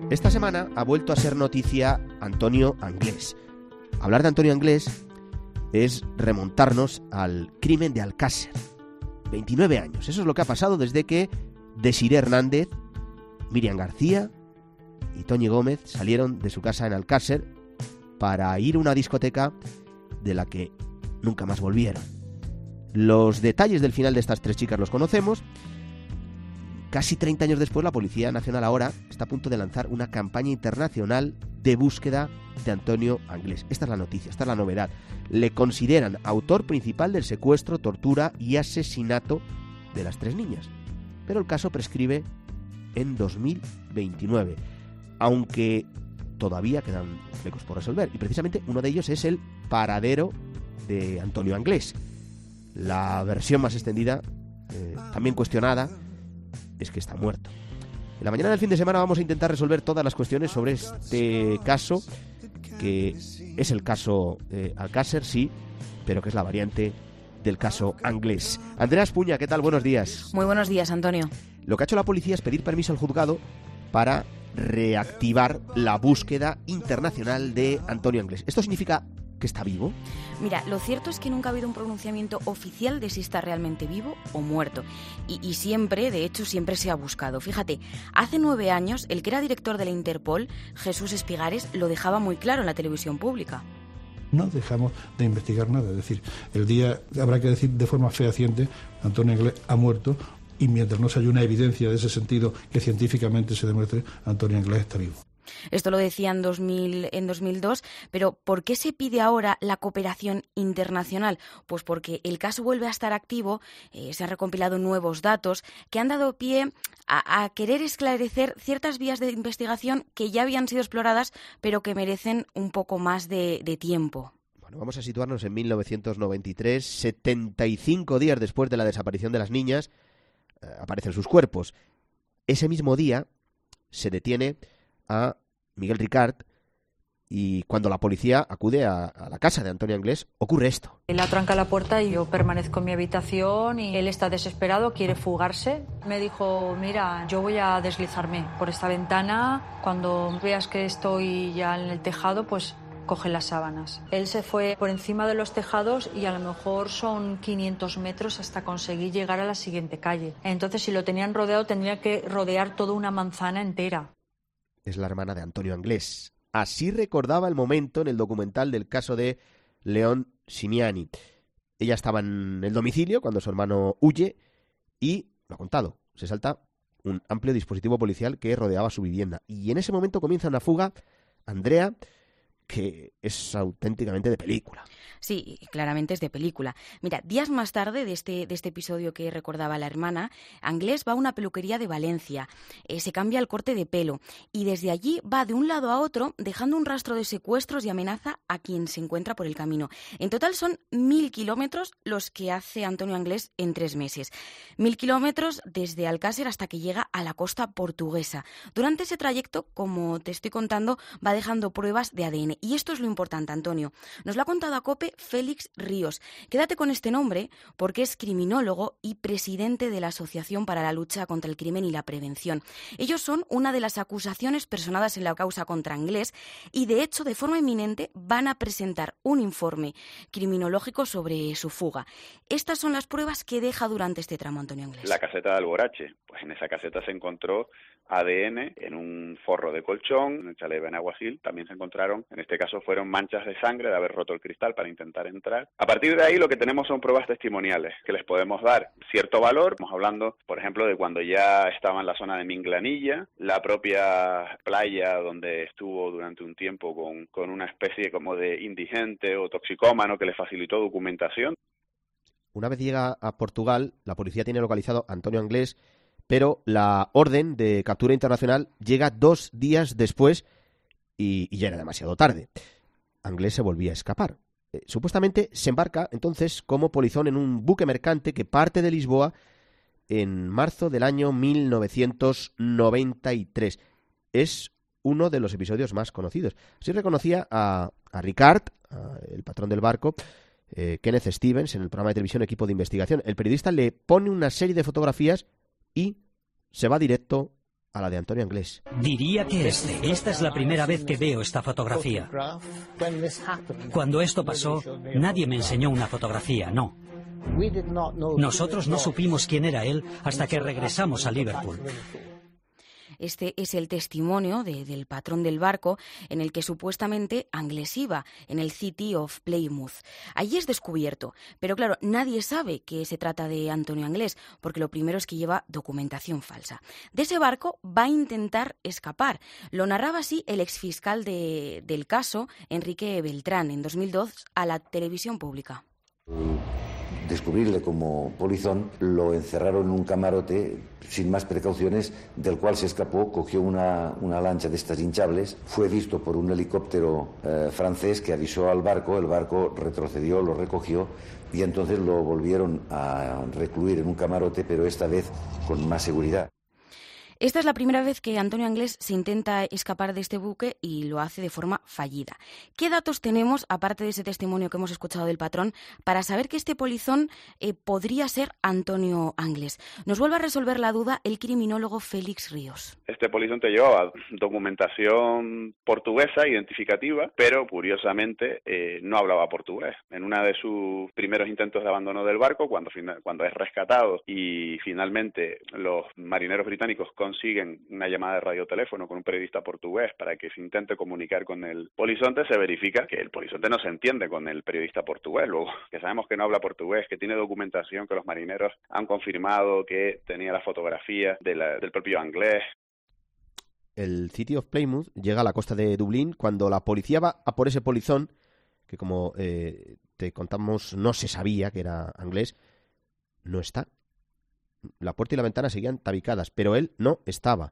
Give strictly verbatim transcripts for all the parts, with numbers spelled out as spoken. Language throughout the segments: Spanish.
Esta semana ha vuelto a ser noticia Antonio Anglés. Hablar de Antonio Anglés es remontarnos al crimen de Alcácer. veintinueve años. Eso es lo que ha pasado desde que Desiré Hernández, Miriam García y Toñi Gómez salieron de su casa en Alcácer para ir a una discoteca de la que nunca más volvieron. Los detalles del final de estas tres chicas los conocemos. Casi treinta años después, la Policía Nacional ahora está a punto de lanzar una campaña internacional de búsqueda de Antonio Anglés. Esta es la noticia, esta es la novedad. Le consideran autor principal del secuestro, tortura y asesinato de las tres niñas. Pero el caso prescribe en dos mil veintinueve, aunque todavía quedan flecos por resolver. Y precisamente uno de ellos es el paradero de Antonio Anglés. La versión más extendida, eh, también cuestionada, es que está muerto. En la mañana del fin de semana vamos a intentar resolver todas las cuestiones sobre este caso, que es el caso eh, Alcácer, sí, pero que es la variante del caso Anglés. Andrea Espuña, ¿qué tal? Buenos días. Muy buenos días, Antonio. Lo que ha hecho la policía es pedir permiso al juzgado para reactivar la búsqueda internacional de Antonio Anglés. ¿Esto significa que está vivo? Mira, lo cierto es que nunca ha habido un pronunciamiento oficial de si está realmente vivo o muerto. Y, y siempre, de hecho, siempre se ha buscado. Fíjate, hace nueve años, el que era director de la Interpol, Jesús Espigares, lo dejaba muy claro en la televisión pública. No dejamos de investigar nada. Es decir, el día, habrá que decir de forma fehaciente, Antonio Anglés ha muerto, y mientras no se haya una evidencia de ese sentido que científicamente se demuestre, Antonio Anglés está vivo. Esto lo decía en, dos mil, en dos mil dos, pero ¿por qué se pide ahora la cooperación internacional? Pues porque el caso vuelve a estar activo, eh, se han recompilado nuevos datos que han dado pie a, a querer esclarecer ciertas vías de investigación que ya habían sido exploradas, pero que merecen un poco más de, de tiempo. Bueno, vamos a situarnos en mil novecientos noventa y tres, setenta y cinco días después de la desaparición de las niñas, eh, aparecen sus cuerpos. Ese mismo día se detiene a Miguel Ricard, y cuando la policía acude a, a la casa de Antonio Anglés, ocurre esto. Él atranca la puerta y yo permanezco en mi habitación y él está desesperado, quiere fugarse. Me dijo, mira, yo voy a deslizarme por esta ventana, cuando veas que estoy ya en el tejado, pues coge las sábanas. Él se fue por encima de los tejados y a lo mejor son quinientos metros hasta conseguir llegar a la siguiente calle. Entonces, si lo tenían rodeado, tendría que rodear toda una manzana entera. Es la hermana de Antonio Anglés. Así recordaba el momento en el documental del caso de León Simiani. Ella estaba en el domicilio cuando su hermano huye y, lo ha contado, se salta un amplio dispositivo policial que rodeaba su vivienda. Y en ese momento comienza una fuga, Andrea, que es auténticamente de película. Sí, claramente es de película. Mira, días más tarde de este, de este episodio que recordaba la hermana, Anglés va a una peluquería de Valencia, eh, se cambia el corte de pelo y desde allí va de un lado a otro dejando un rastro de secuestros y amenaza a quien se encuentra por el camino. En total son mil kilómetros los que hace Antonio Anglés en tres meses. Mil kilómetros desde Alcácer hasta que llega a la costa portuguesa. Durante ese trayecto, como te estoy contando, va dejando pruebas de A D N. Y esto es lo importante, Antonio. Nos lo ha contado a COPE Félix Ríos. Quédate con este nombre porque es criminólogo y presidente de la Asociación para la Lucha contra el Crimen y la Prevención. Ellos son una de las acusaciones personadas en la causa contra Anglés y, de hecho, de forma inminente van a presentar un informe criminológico sobre su fuga. Estas son las pruebas que deja durante este tramo Antonio Anglés. La caseta de Alborache. Pues en esa caseta se encontró A D N en un forro de colchón, en el chalet de Benaguacil. También se encontraron, en este caso fueron manchas de sangre de haber roto el cristal para intentar entrar. A partir de ahí lo que tenemos son pruebas testimoniales que les podemos dar cierto valor. Estamos hablando, por ejemplo, de cuando ya estaba en la zona de Minglanilla, la propia playa donde estuvo durante un tiempo con, con una especie como de indigente o toxicómano que le facilitó documentación. Una vez llega a Portugal, la policía tiene localizado a Antonio Anglés, pero la orden de captura internacional llega dos días después y, y ya era demasiado tarde. Anglés se volvía a escapar. Eh, supuestamente se embarca entonces como polizón en un buque mercante que parte de Lisboa en marzo del año mil novecientos noventa y tres. Es uno de los episodios más conocidos. Así reconocía a, a Ricard, a el patrón del barco, eh, Kenneth Stevens, en el programa de televisión Equipo de Investigación. El periodista le pone una serie de fotografías y se va directo a la de Antonio Anglés. Diría que este. Esta es la primera vez que veo esta fotografía. Cuando esto pasó, nadie me enseñó una fotografía, no. Nosotros no supimos quién era él hasta que regresamos a Liverpool. Este es el testimonio de, del patrón del barco en el que supuestamente Anglés iba, en el City of Plymouth. Allí es descubierto, pero claro, nadie sabe que se trata de Antonio Anglés, porque lo primero es que lleva documentación falsa. De ese barco va a intentar escapar. Lo narraba así el exfiscal de, del caso, Enrique Beltrán, en dos mil dos a la televisión pública. Descubrirle como polizón, lo encerraron en un camarote sin más precauciones, del cual se escapó, cogió una, una lancha de estas hinchables, fue visto por un helicóptero eh, francés que avisó al barco, el barco retrocedió, lo recogió y entonces lo volvieron a recluir en un camarote, pero esta vez con más seguridad. Esta es la primera vez que Antonio Anglés se intenta escapar de este buque y lo hace de forma fallida. ¿Qué datos tenemos, aparte de ese testimonio que hemos escuchado del patrón, para saber que este polizón eh, podría ser Antonio Anglés? Nos vuelve a resolver la duda el criminólogo Félix Ríos. Este polizonte llevaba documentación portuguesa identificativa, pero curiosamente eh, no hablaba portugués. En uno de sus primeros intentos de abandono del barco, cuando, cuando es rescatado y finalmente los marineros británicos consiguen una llamada de radioteléfono con un periodista portugués para que se intente comunicar con el polizonte, se verifica que el polizonte no se entiende con el periodista portugués. Luego, que sabemos que no habla portugués, que tiene documentación que los marineros han confirmado que tenía la fotografía de la, del propio Anglés. El City of Plymouth llega a la costa de Dublín cuando la policía va a por ese polizón, que como eh, te contamos no se sabía que era Anglés, no está. La puerta y la ventana seguían tabicadas, pero él no estaba.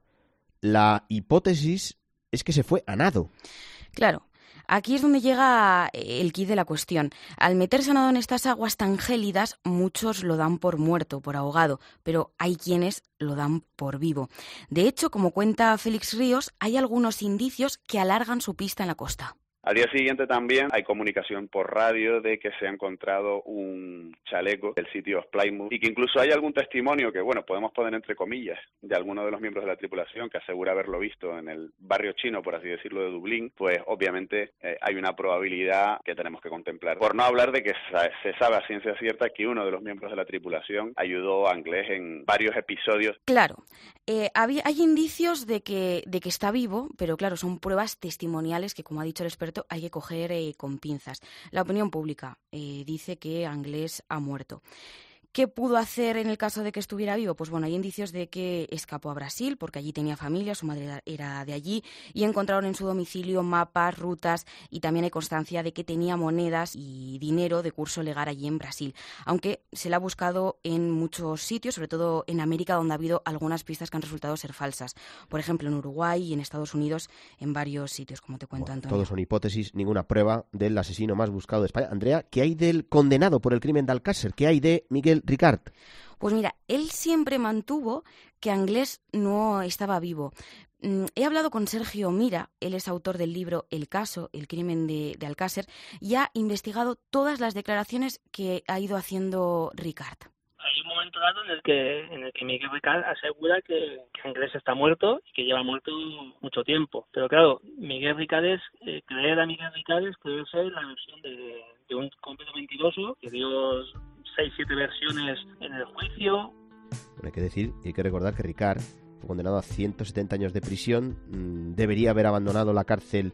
La hipótesis es que se fue a nado. Claro. Aquí es donde llega el quid de la cuestión. Al meterse a nado en estas aguas tan gélidas, muchos lo dan por muerto, por ahogado, pero hay quienes lo dan por vivo. De hecho, como cuenta Félix Ríos, hay algunos indicios que alargan su pista en la costa. Al día siguiente también hay comunicación por radio de que se ha encontrado un chaleco del City of Plymouth y que incluso hay algún testimonio que, bueno, podemos poner entre comillas, de alguno de los miembros de la tripulación que asegura haberlo visto en el barrio chino, por así decirlo, de Dublín. Pues obviamente eh, hay una probabilidad que tenemos que contemplar. Por no hablar de que se sabe a ciencia cierta que uno de los miembros de la tripulación ayudó a Anglés en varios episodios. Claro, eh, había, hay indicios de que, de que está vivo, pero claro, son pruebas testimoniales que, como ha dicho el experto, hay que coger eh, con pinzas. La opinión pública eh, dice que Anglés ha muerto. ¿Qué pudo hacer en el caso de que estuviera vivo? Pues bueno, hay indicios de que escapó a Brasil, porque allí tenía familia, su madre era de allí, y encontraron en su domicilio mapas, rutas, y también hay constancia de que tenía monedas y dinero de curso legal allí en Brasil. Aunque se le ha buscado en muchos sitios, sobre todo en América, donde ha habido algunas pistas que han resultado ser falsas. Por ejemplo, en Uruguay y en Estados Unidos, en varios sitios, como te cuento, bueno, Antonio. Todos son hipótesis, ninguna prueba del asesino más buscado de España. Andrea, ¿qué hay del condenado por el crimen de Alcácer? ¿Qué hay de Miguel Ricard? Pues mira, él siempre mantuvo que Anglés no estaba vivo. He hablado con Sergio Mira, él es autor del libro El caso, el crimen de, de Alcácer, y ha investigado todas las declaraciones que ha ido haciendo Ricard. Hay un momento dado en el que en el que Miguel Ricard asegura que, que Anglés está muerto y que lleva muerto mucho tiempo. Pero claro, Miguel Ricard es, eh, creer a Miguel Ricard es creerse la versión de, de un completo mentiroso que dio seis, siete versiones en el juicio. Bueno, hay que decir y hay que recordar que Ricard fue condenado a ciento setenta años de prisión, debería haber abandonado la cárcel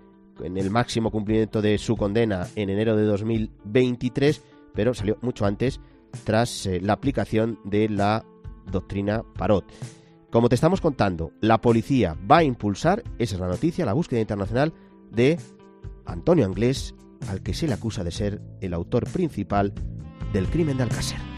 en el máximo cumplimiento de su condena en enero de dos mil veintitrés, pero salió mucho antes tras eh, la aplicación de la doctrina Parot. Como te estamos contando, la policía va a impulsar, esa es la noticia, la búsqueda internacional de Antonio Anglés, al que se le acusa de ser el autor principal del crimen de Alcácer.